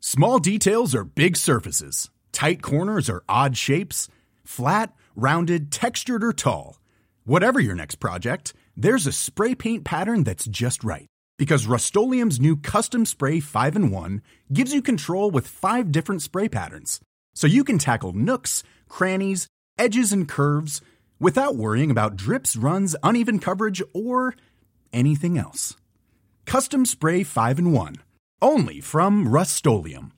Small details are big surfaces. Tight corners are odd shapes. Flat, rounded, textured, or tall. Whatever your next project, there's a spray paint pattern that's just right. Because Rust-Oleum's new Custom Spray 5-in-1 gives you control with 5 different spray patterns. So you can tackle nooks, crannies, edges, and curves without worrying about drips, runs, uneven coverage, or anything else. Custom Spray 5-in-1. Only from Rust-Oleum.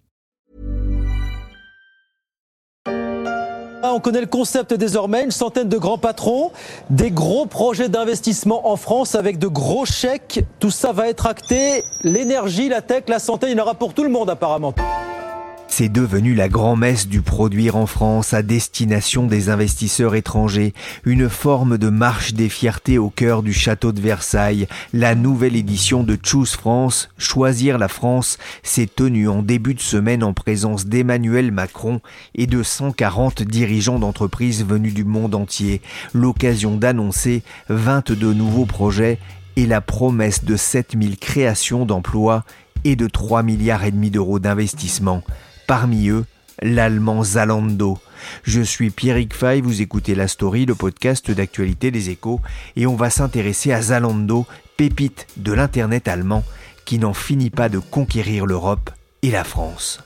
On connaît le concept désormais, une centaine de grands patrons, des gros projets d'investissement en France avec de gros chèques. Tout ça va être acté. L'énergie, la tech, la santé, il y en aura pour tout le monde apparemment. C'est devenu la grand-messe du produire en France à destination des investisseurs étrangers, une forme de marche des fiertés au cœur du château de Versailles. La nouvelle édition de Choose France, Choisir la France, s'est tenue en début de semaine en présence d'Emmanuel Macron et de 140 dirigeants d'entreprises venus du monde entier. L'occasion d'annoncer 22 nouveaux projets et la promesse de 7000 créations d'emplois et de 3,5 milliards d'euros d'investissement. Parmi eux, l'allemand Zalando. Je suis Pierrick Fay, vous écoutez La Story, le podcast d'actualité des Échos, et on va s'intéresser à Zalando, pépite de l'internet allemand, qui n'en finit pas de conquérir l'Europe et la France.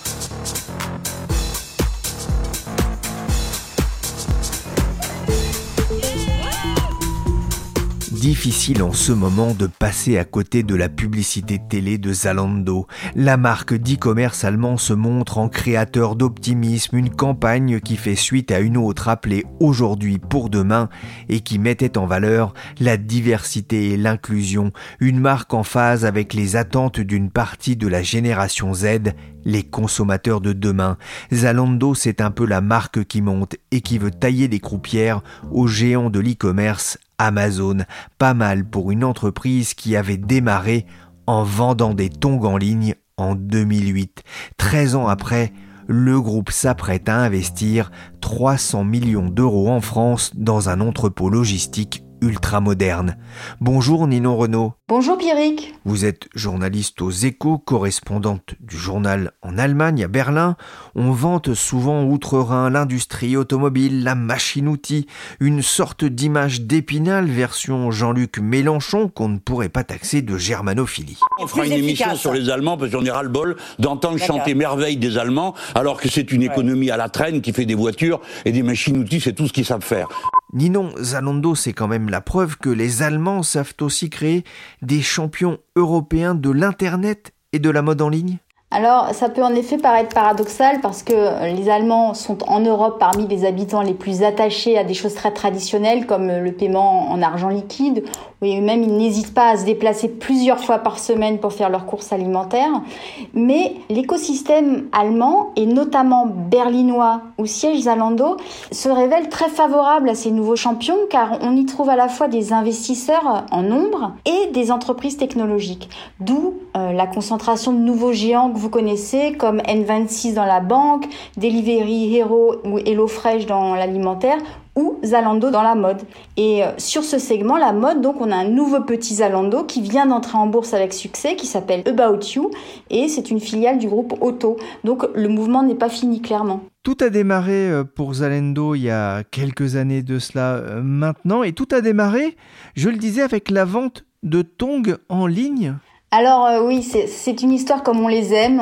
Difficile en ce moment de passer à côté de la publicité télé de Zalando. La marque d'e-commerce allemand se montre en créateur d'optimisme, une campagne qui fait suite à une autre appelée Aujourd'hui pour demain et qui mettait en valeur la diversité et l'inclusion, une marque en phase avec les attentes d'une partie de la génération Z, les consommateurs de demain. Zalando, c'est un peu la marque qui monte et qui veut tailler des croupières aux géants de l'e-commerce, Amazon. Pas mal pour une entreprise qui avait démarré en vendant des tongs en ligne en 2008. 13 ans après, le groupe s'apprête à investir 300 millions d'euros en France dans un entrepôt logistique ultra moderne. Bonjour Ninon Renaud. Bonjour Pierrick. Vous êtes journaliste aux Échos, correspondante du journal en Allemagne, à Berlin. On vante souvent outre-Rhin l'industrie automobile, la machine-outil, une sorte d'image d'Épinal version Jean-Luc Mélenchon qu'on ne pourrait pas taxer de germanophilie. On fera une émission sur les Allemands parce qu'on est ras-le-bol d'entendre chanter merveille des Allemands alors que c'est une économie à la traîne qui fait des voitures et des machines-outils, c'est tout ce qu'ils savent faire. Ninon, Zalando, c'est quand même la preuve que les Allemands savent aussi créer des champions européens de l'Internet et de la mode en ligne ? Alors, ça peut en effet paraître paradoxal parce que les Allemands sont en Europe parmi les habitants les plus attachés à des choses très traditionnelles comme le paiement en argent liquide, et même ils n'hésitent pas à se déplacer plusieurs fois par semaine pour faire leurs courses alimentaires. Mais l'écosystème allemand, et notamment berlinois où siège Zalando, se révèle très favorable à ces nouveaux champions car on y trouve à la fois des investisseurs en nombre et des entreprises technologiques. D'où la concentration de nouveaux géants que vous connaissez comme N26 dans la banque, Delivery Hero ou HelloFresh dans l'alimentaire ou Zalando dans la mode. Et sur ce segment, la mode, donc on a un nouveau petit Zalando qui vient d'entrer en bourse avec succès, qui s'appelle About You, et c'est une filiale du groupe Otto. Donc le mouvement n'est pas fini, clairement. Tout a démarré pour Zalando il y a quelques années de cela maintenant, et tout a démarré, je le disais, avec la vente de tongs en ligne. Alors oui, c'est une histoire comme on les aime.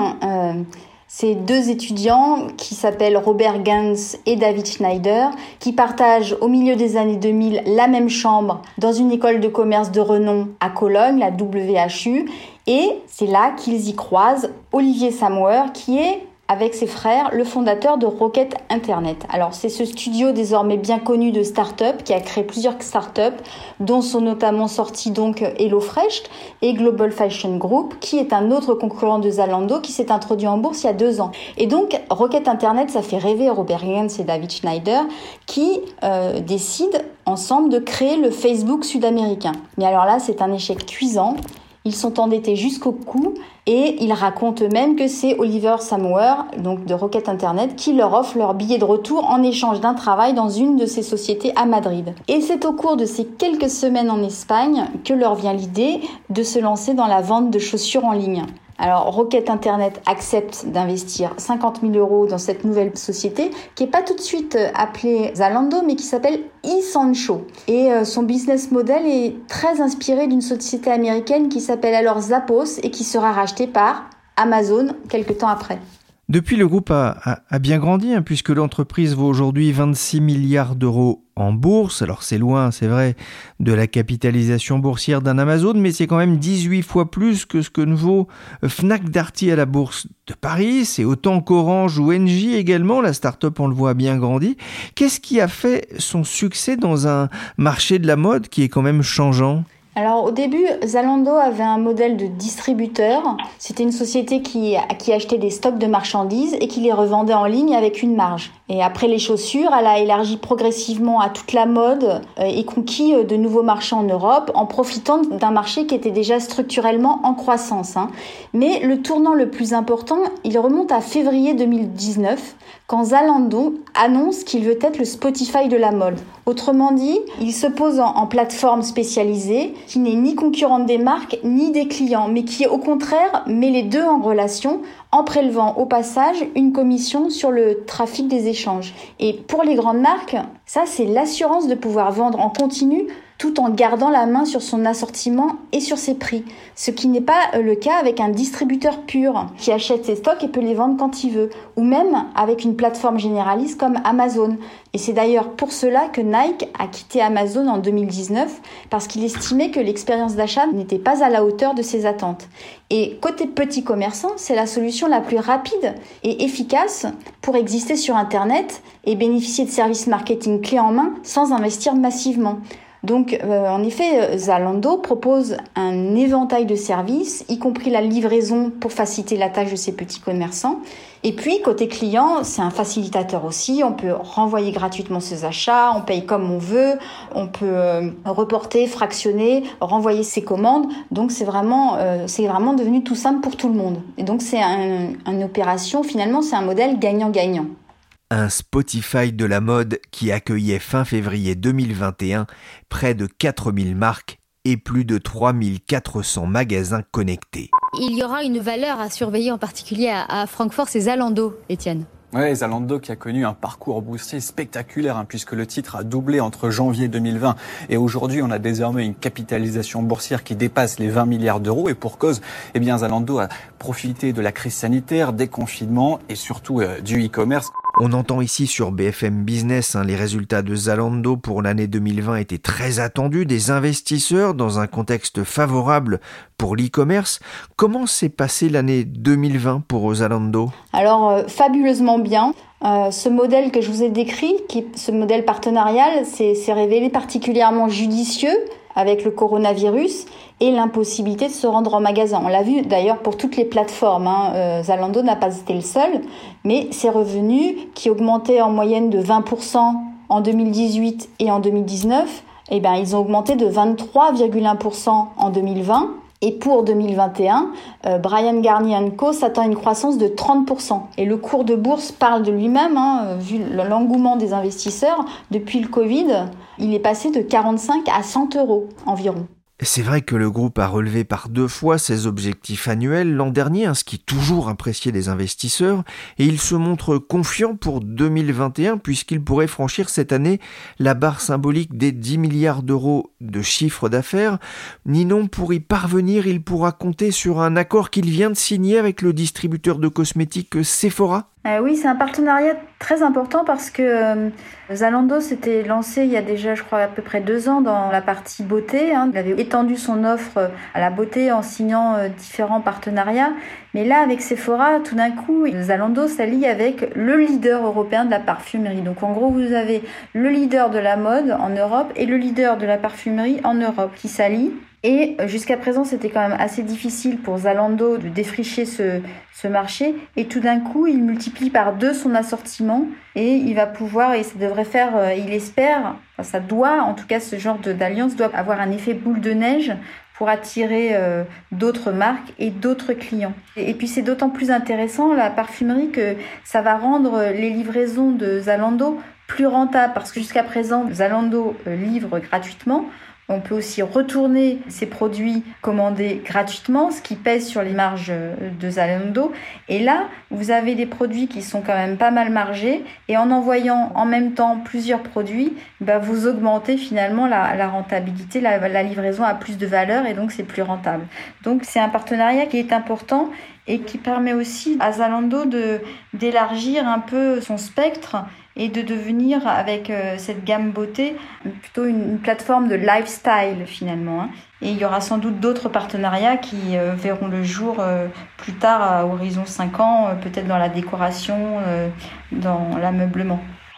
C'est 2 étudiants qui s'appellent Robert Gans et David Schneider qui partagent au milieu des années 2000 la même chambre dans une école de commerce de renom à Cologne, la WHU. Et c'est là qu'ils y croisent Olivier Samwer qui est, avec ses frères, le fondateur de Rocket Internet. Alors, c'est ce studio désormais bien connu de start-up qui a créé plusieurs start-up, dont sont notamment sortis donc HelloFresh et Global Fashion Group, qui est un autre concurrent de Zalando qui s'est introduit en bourse il y a 2 ans. Et donc, Rocket Internet, ça fait rêver Robert Gans et David Schneider qui décident ensemble de créer le Facebook sud-américain. Mais alors là, c'est un échec cuisant. Ils sont endettés jusqu'au cou et ils racontent eux-mêmes que c'est Oliver Samwer, donc de Rocket Internet, qui leur offre leur billet de retour en échange d'un travail dans une de ces sociétés à Madrid. Et c'est au cours de ces quelques semaines en Espagne que leur vient l'idée de se lancer dans la vente de chaussures en ligne. Alors, Rocket Internet accepte d'investir 50 000 € dans cette nouvelle société qui n'est pas tout de suite appelée Zalando, mais qui s'appelle eSancho. Et son business model est très inspiré d'une société américaine qui s'appelle alors Zappos et qui sera rachetée par Amazon quelques temps après. Depuis, le groupe a bien grandi, puisque l'entreprise vaut aujourd'hui 26 milliards d'euros en bourse. Alors c'est loin, c'est vrai, de la capitalisation boursière d'un Amazon, mais c'est quand même 18 fois plus que ce que ne vaut Fnac Darty à la bourse de Paris. C'est autant qu'Orange ou Engie également. La start-up, on le voit, a bien grandi. Qu'est-ce qui a fait son succès dans un marché de la mode qui est quand même changeant ? Alors au début, Zalando avait un modèle de distributeur. C'était une société qui achetait des stocks de marchandises et qui les revendait en ligne avec une marge. Et après les chaussures, elle a élargi progressivement à toute la mode et conquis de nouveaux marchés en Europe en profitant d'un marché qui était déjà structurellement en croissance. Mais le tournant le plus important, il remonte à février 2019 quand Zalando annonce qu'il veut être le Spotify de la mode. Autrement dit, il se pose en plateforme spécialisée qui n'est ni concurrente des marques ni des clients, mais qui au contraire met les deux en relation en prélevant au passage une commission sur le trafic des échanges. Et pour les grandes marques, ça c'est l'assurance de pouvoir vendre en continu tout en gardant la main sur son assortiment et sur ses prix. Ce qui n'est pas le cas avec un distributeur pur qui achète ses stocks et peut les vendre quand il veut, ou même avec une plateforme généraliste comme Amazon. Et c'est d'ailleurs pour cela que Nike a quitté Amazon en 2019, parce qu'il estimait que l'expérience d'achat n'était pas à la hauteur de ses attentes. Et côté petits commerçants, c'est la solution la plus rapide et efficace pour exister sur Internet et bénéficier de services marketing clés en main sans investir massivement. Donc, en effet, Zalando propose un éventail de services, y compris la livraison pour faciliter la tâche de ces petits commerçants. Et puis, côté client, c'est un facilitateur aussi. On peut renvoyer gratuitement ses achats, on paye comme on veut, on peut reporter, fractionner, renvoyer ses commandes. Donc, c'est vraiment devenu tout simple pour tout le monde. Et donc, c'est une opération, finalement, c'est un modèle gagnant-gagnant. Un Spotify de la mode qui accueillait fin février 2021 près de 4000 marques et plus de 3400 magasins connectés. Il y aura une valeur à surveiller en particulier à Francfort, c'est Zalando, Étienne. Oui, Zalando qui a connu un parcours boursier spectaculaire puisque le titre a doublé entre janvier 2020 et aujourd'hui on a désormais une capitalisation boursière qui dépasse les 20 milliards d'euros et pour cause, Zalando a profité de la crise sanitaire, des confinements et surtout du e-commerce. On entend ici sur BFM Business, les résultats de Zalando pour l'année 2020 étaient très attendus des investisseurs dans un contexte favorable pour l'e-commerce. Comment s'est passée l'année 2020 pour Zalando ? Alors, fabuleusement bien. Ce modèle que je vous ai décrit, ce modèle partenarial, s'est révélé particulièrement judicieux avec le coronavirus et l'impossibilité de se rendre en magasin. On l'a vu d'ailleurs pour toutes les plateformes. Zalando n'a pas été le seul, mais ses revenus qui augmentaient en moyenne de 20% en 2018 et en 2019, ils ont augmenté de 23,1% en 2020. Et pour 2021, Bryan Garnier & Co s'attend à une croissance de 30%. Et le cours de bourse parle de lui-même, vu l'engouement des investisseurs. Depuis le Covid, il est passé de 45 à 100 € environ. C'est vrai que le groupe a relevé par 2 fois ses objectifs annuels l'an dernier, ce qui toujours apprécié des investisseurs, et il se montre confiant pour 2021 puisqu'il pourrait franchir cette année la barre symbolique des 10 milliards d'euros de chiffre d'affaires. Ninon, pour y parvenir, il pourra compter sur un accord qu'il vient de signer avec le distributeur de cosmétiques Sephora. Oui, c'est un partenariat très important parce que Zalando s'était lancé il y a déjà, je crois, à peu près 2 ans dans la partie beauté. Il avait étendu son offre à la beauté en signant différents partenariats. Mais là, avec Sephora, tout d'un coup, Zalando s'allie avec le leader européen de la parfumerie. Donc en gros, vous avez le leader de la mode en Europe et le leader de la parfumerie en Europe qui s'allient. Et jusqu'à présent, c'était quand même assez difficile pour Zalando de défricher ce marché. Et tout d'un coup, il multiplie par 2 son assortiment et il va pouvoir, et ça devrait faire, il espère, ça doit, en tout cas ce genre d'alliance doit avoir un effet boule de neige pour attirer d'autres marques et d'autres clients. Et puis c'est d'autant plus intéressant, la parfumerie, que ça va rendre les livraisons de Zalando plus rentables parce que jusqu'à présent, Zalando livre gratuitement. On peut aussi retourner ces produits commandés gratuitement, ce qui pèse sur les marges de Zalando. Et là, vous avez des produits qui sont quand même pas mal margés. Et en envoyant en même temps plusieurs produits, vous augmentez finalement la rentabilité, la livraison a plus de valeur et donc c'est plus rentable. Donc c'est un partenariat qui est important et qui permet aussi à Zalando d'élargir un peu son spectre et de devenir, avec cette gamme beauté, plutôt une plateforme de lifestyle finalement. Et il y aura sans doute d'autres partenariats qui verront le jour plus tard, à horizon 5 ans, peut-être dans la décoration, dans l'ameublement.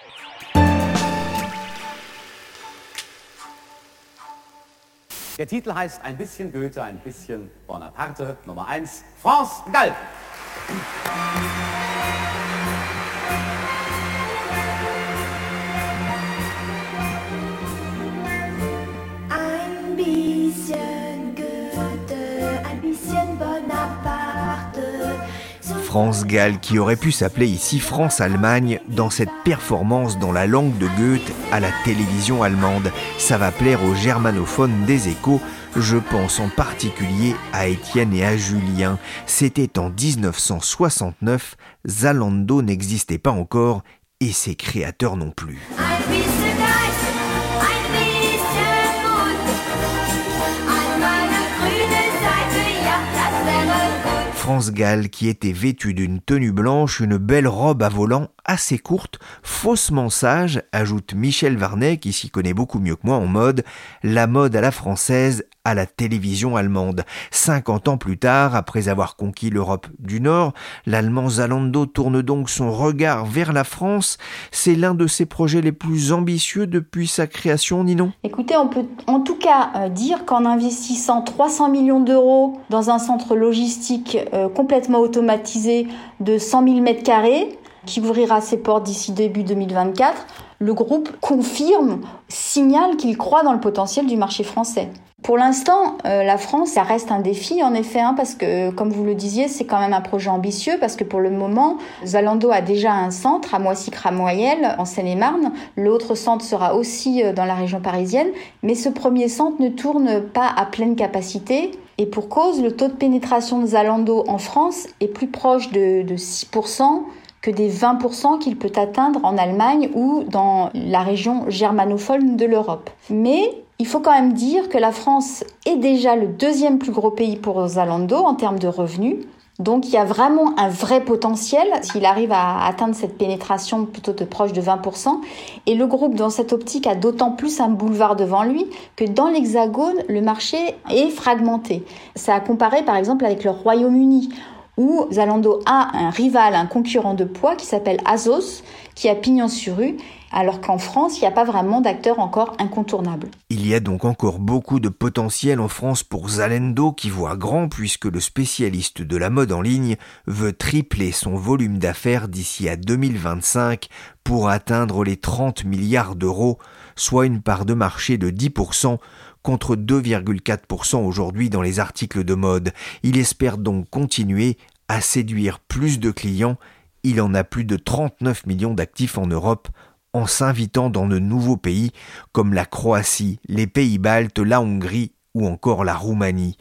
Der Titel heißt ein bisschen Goethe, ein bisschen Bonaparte. Nummer 1, France Gall. Ein bisschen Goethe, ein bisschen Bonaparte. France Gall, qui aurait pu s'appeler ici France-Allemagne, dans cette performance dans la langue de Goethe à la télévision allemande. Ça va plaire aux germanophones des Échos, je pense en particulier à Étienne et à Julien. C'était en 1969, Zalando n'existait pas encore et ses créateurs non plus. France Gall, qui était vêtue d'une tenue blanche, une belle robe à volants assez courte, faussement sage, ajoute Michel Varnet, qui s'y connaît beaucoup mieux que moi en mode, la mode à la française, à la télévision allemande. 50 ans plus tard, après avoir conquis l'Europe du Nord, l'allemand Zalando tourne donc son regard vers la France. C'est l'un de ses projets les plus ambitieux depuis sa création, Ninon ? Écoutez, on peut en tout cas dire qu'en investissant 300 millions d'euros dans un centre logistique complètement automatisé de 100 000 m², qui ouvrira ses portes d'ici début 2024, le groupe confirme, signale qu'il croit dans le potentiel du marché français. Pour l'instant, la France, ça reste un défi en effet, parce que, comme vous le disiez, c'est quand même un projet ambitieux, parce que pour le moment, Zalando a déjà un centre à Moissy-Cramoyel, en Seine-et-Marne. L'autre centre sera aussi dans la région parisienne, mais ce premier centre ne tourne pas à pleine capacité. Et pour cause, le taux de pénétration de Zalando en France est plus proche de 6%, que des 20% qu'il peut atteindre en Allemagne ou dans la région germanophone de l'Europe. Mais il faut quand même dire que la France est déjà le deuxième plus gros pays pour Zalando en termes de revenus. Donc il y a vraiment un vrai potentiel s'il arrive à atteindre cette pénétration plutôt de proche de 20%. Et le groupe, dans cette optique, a d'autant plus un boulevard devant lui que dans l'Hexagone, le marché est fragmenté. C'est à comparer par exemple avec le Royaume-Uni, où Zalando a un rival, un concurrent de poids qui s'appelle Azos, qui a pignon sur rue, alors qu'en France, il n'y a pas vraiment d'acteur encore incontournable. Il y a donc encore beaucoup de potentiel en France pour Zalando qui voit grand puisque le spécialiste de la mode en ligne veut tripler son volume d'affaires d'ici à 2025 pour atteindre les 30 milliards d'euros, soit une part de marché de 10%, contre 2,4% aujourd'hui dans les articles de mode. Il espère donc continuer à séduire plus de clients. Il en a plus de 39 millions d'actifs en Europe, en s'invitant dans de nouveaux pays comme la Croatie, les pays baltes, la Hongrie ou encore la Roumanie.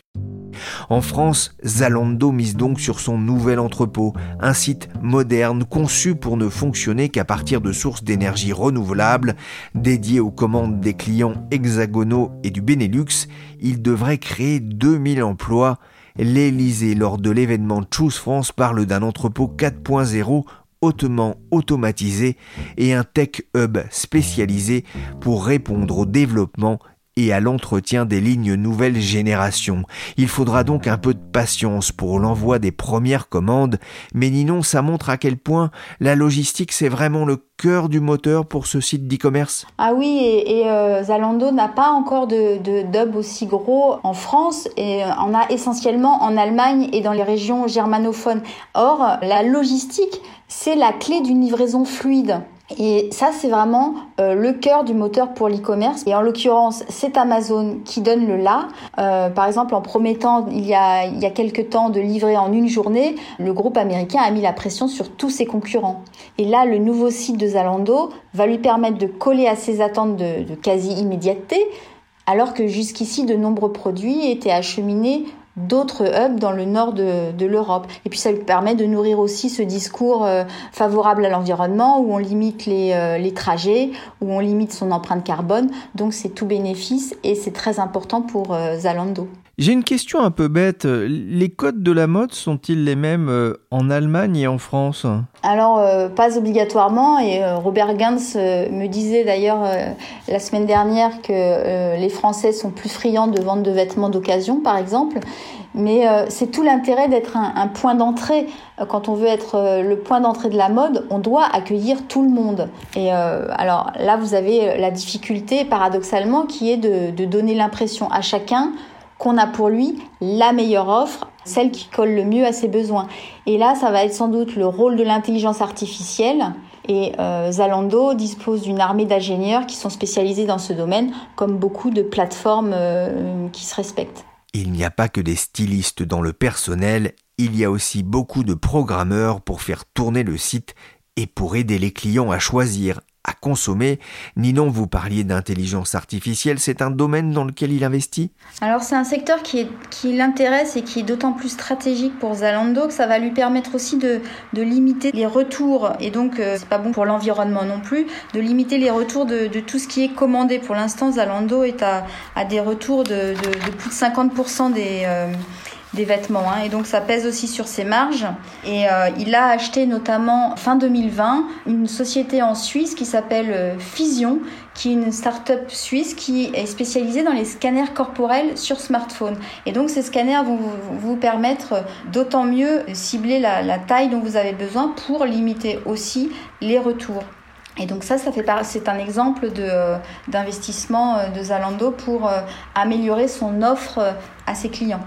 En France, Zalando mise donc sur son nouvel entrepôt, un site moderne conçu pour ne fonctionner qu'à partir de sources d'énergie renouvelables. Dédié aux commandes des clients hexagonaux et du Benelux, il devrait créer 2000 emplois. L'Élysée, lors de l'événement Choose France, parle d'un entrepôt 4.0 hautement automatisé et un tech hub spécialisé pour répondre au développement et à l'entretien des lignes nouvelle génération. Il faudra donc un peu de patience pour l'envoi des premières commandes, mais Ninon, ça montre à quel point la logistique, c'est vraiment le cœur du moteur pour ce site d'e-commerce. Ah oui, et Zalando n'a pas encore de hub aussi gros en France, et on a essentiellement en Allemagne et dans les régions germanophones. Or, la logistique, c'est la clé d'une livraison fluide. Et ça, c'est vraiment le cœur du moteur pour l'e-commerce. Et en l'occurrence, c'est Amazon qui donne le là. Par exemple, en promettant il y a quelques temps de livrer en une journée, le groupe américain a mis la pression sur tous ses concurrents. Et là, le nouveau site de Zalando va lui permettre de coller à ses attentes de quasi-immédiateté, alors que jusqu'ici, de nombreux produits étaient acheminés d'autres hubs dans le nord de l'Europe. Et puis ça lui permet de nourrir aussi ce discours favorable à l'environnement, où on limite les trajets, où on limite son empreinte carbone. Donc c'est tout bénéfice et c'est très important pour Zalando. J'ai une question un peu bête. Les codes de la mode sont-ils les mêmes en Allemagne et en France ? Alors, pas obligatoirement. Et Robert Gans me disait d'ailleurs la semaine dernière que les Français sont plus friands de vente de vêtements d'occasion, par exemple. Mais c'est tout l'intérêt d'être un point d'entrée. Quand on veut être le point d'entrée de la mode, on doit accueillir tout le monde. Et alors là, vous avez la difficulté, paradoxalement, qui est de donner l'impression à chacun qu'on a pour lui la meilleure offre, celle qui colle le mieux à ses besoins. Et là, ça va être sans doute le rôle de l'intelligence artificielle. Et Zalando dispose d'une armée d'ingénieurs qui sont spécialisés dans ce domaine, comme beaucoup de plateformes qui se respectent. Il n'y a pas que des stylistes dans le personnel, il y a aussi beaucoup de programmeurs pour faire tourner le site et pour aider les clients à choisir, à consommer. Ninon, vous parliez d'intelligence artificielle, c'est un domaine dans lequel il investit ? Alors c'est un secteur qui l'intéresse et qui est d'autant plus stratégique pour Zalando que ça va lui permettre aussi de limiter les retours, et donc c'est pas bon pour l'environnement non plus, de limiter les retours de tout ce qui est commandé. Pour l'instant, Zalando est à des retours de plus de 50% des vêtements, et donc ça pèse aussi sur ses marges. Et il a acheté notamment fin 2020 une société en Suisse qui s'appelle Fusion, qui est une start-up suisse qui est spécialisée dans les scanners corporels sur smartphone. Et donc ces scanners vont vous permettre d'autant mieux cibler la taille dont vous avez besoin pour limiter aussi les retours. Et donc c'est un exemple d'investissement de Zalando pour améliorer son offre à ses clients.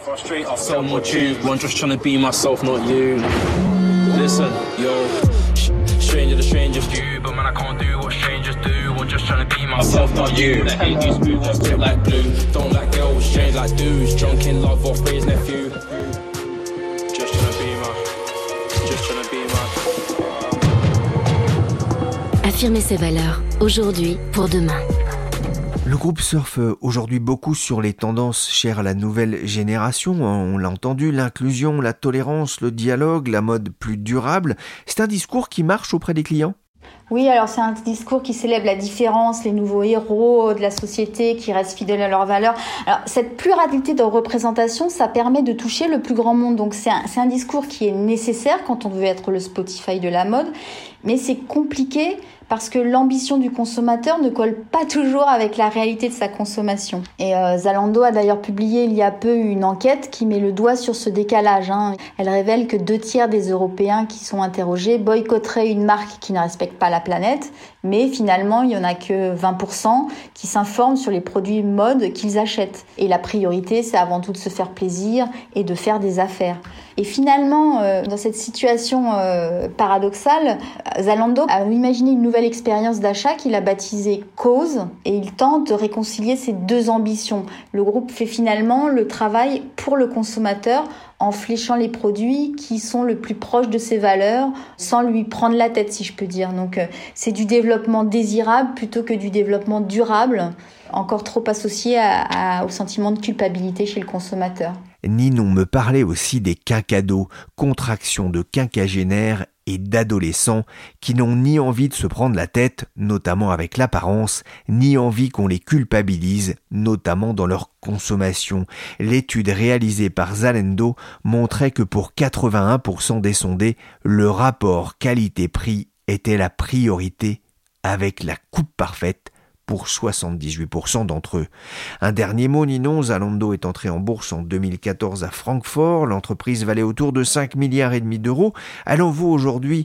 Affirmer ses valeurs, aujourd'hui pour demain. Le groupe surfe aujourd'hui beaucoup sur les tendances chères à la nouvelle génération. On l'a entendu, l'inclusion, la tolérance, le dialogue, la mode plus durable. C'est un discours qui marche auprès des clients ? Oui, alors c'est un discours qui célèbre la différence, les nouveaux héros de la société qui restent fidèles à leurs valeurs. Alors cette pluralité de représentation, ça permet de toucher le plus grand monde. Donc c'est un discours qui est nécessaire quand on veut être le Spotify de la mode, mais c'est compliqué parce que l'ambition du consommateur ne colle pas toujours avec la réalité de sa consommation. Et Zalando a d'ailleurs publié il y a peu une enquête qui met le doigt sur ce décalage. Elle révèle que 2/3 des Européens qui sont interrogés boycotteraient une marque qui ne respecte pas la planète, mais finalement, il n'y en a que 20% qui s'informent sur les produits mode qu'ils achètent. Et la priorité, c'est avant tout de se faire plaisir et de faire des affaires. Et finalement, dans cette situation paradoxale, Zalando a imaginé une nouvelle expérience d'achat qu'il a baptisée Cause, et il tente de réconcilier ces deux ambitions. Le groupe fait finalement le travail pour le consommateur en fléchant les produits qui sont le plus proches de ses valeurs, sans lui prendre la tête, si je peux dire. Donc c'est du développement désirable plutôt que du développement durable, encore trop associé au sentiment de culpabilité chez le consommateur. Ninon me parlait aussi des quinquados, contractions de quinquagénaires et d'adolescents qui n'ont ni envie de se prendre la tête, notamment avec l'apparence, ni envie qu'on les culpabilise, notamment dans leur consommation. L'étude réalisée par Zalando montrait que pour 81% des sondés, le rapport qualité-prix était la priorité, avec la coupe parfaite pour 78% d'entre eux. Un dernier mot, Ninon, Zalando est entré en bourse en 2014 à Francfort. L'entreprise valait autour de 5,5 milliards d'euros. Elle en vaut aujourd'hui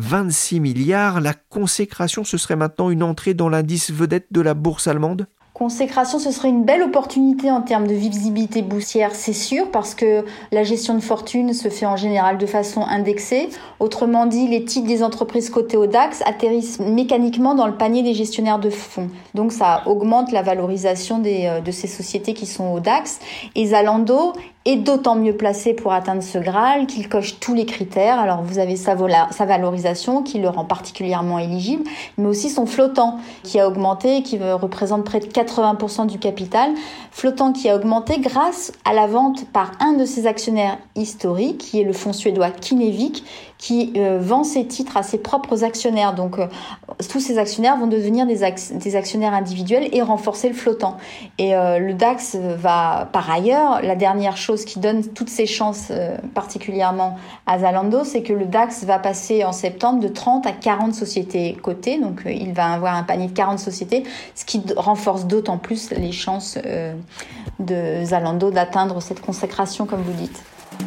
26 milliards. La consécration, ce serait maintenant une entrée dans l'indice vedette de la bourse allemande ? Consécration, ce serait une belle opportunité en termes de visibilité boursière, c'est sûr, parce que la gestion de fortune se fait en général de façon indexée. Autrement dit, les titres des entreprises cotées au DAX atterrissent mécaniquement dans le panier des gestionnaires de fonds. Donc ça augmente la valorisation de ces sociétés qui sont au DAX. Et Zalando est d'autant mieux placé pour atteindre ce Graal qu'il coche tous les critères. Alors vous avez sa valorisation qui le rend particulièrement éligible, mais aussi son flottant qui a augmenté et qui représente près de 4 80% du capital, flottant qui a augmenté grâce à la vente par un de ses actionnaires historiques, qui est le fonds suédois Kinnevik, qui vend ses titres à ses propres actionnaires. Donc tous ces actionnaires vont devenir des actionnaires individuels et renforcer le flottant. Et le DAX va, par ailleurs, la dernière chose qui donne toutes ses chances, particulièrement à Zalando, c'est que le DAX va passer en septembre de 30 à 40 sociétés cotées. Donc il va avoir un panier de 40 sociétés, ce qui renforce d'autant plus les chances de Zalando d'atteindre cette consécration, comme vous dites.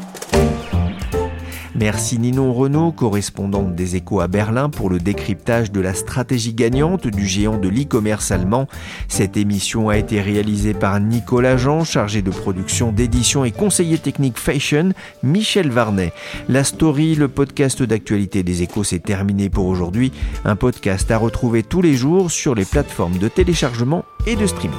Merci Ninon Renaud, correspondante des Échos à Berlin, pour le décryptage de la stratégie gagnante du géant de l'e-commerce allemand. Cette émission a été réalisée par Nicolas Jean, chargé de production, d'édition et conseiller technique fashion, Michel Varnet. La Story, le podcast d'actualité des Échos, c'est terminé pour aujourd'hui. Un podcast à retrouver tous les jours sur les plateformes de téléchargement et de streaming.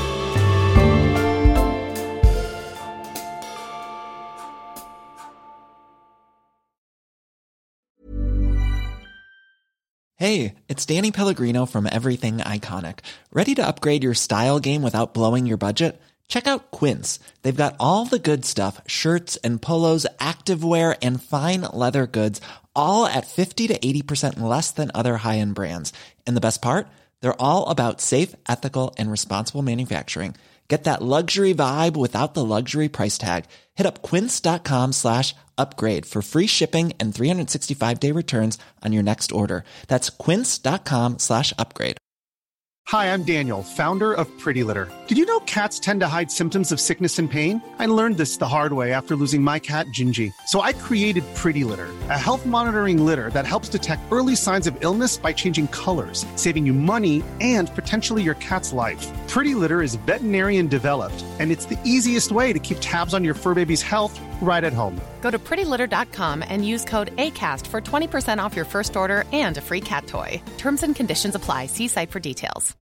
Hey, it's Danny Pellegrino from Everything Iconic. Ready to upgrade your style game without blowing your budget? Check out Quince. They've got all the good stuff, shirts and polos, activewear, and fine leather goods, all at 50 to 80% less than other high-end brands. And the best part? They're all about safe, ethical, and responsible manufacturing. Get that luxury vibe without the luxury price tag. Hit up quince.com/upgrade for free shipping and 365-day returns on your next order. That's quince.com/upgrade. Hi, I'm Daniel, founder of Pretty Litter. Did you know cats tend to hide symptoms of sickness and pain? I learned this the hard way after losing my cat, Gingy. So I created Pretty Litter, a health monitoring litter that helps detect early signs of illness by changing colors, saving you money and potentially your cat's life. Pretty Litter is veterinarian developed, and it's the easiest way to keep tabs on your fur baby's health right at home. Go to prettylitter.com and use code ACAST for 20% off your first order and a free cat toy. Terms and conditions apply. See site for details.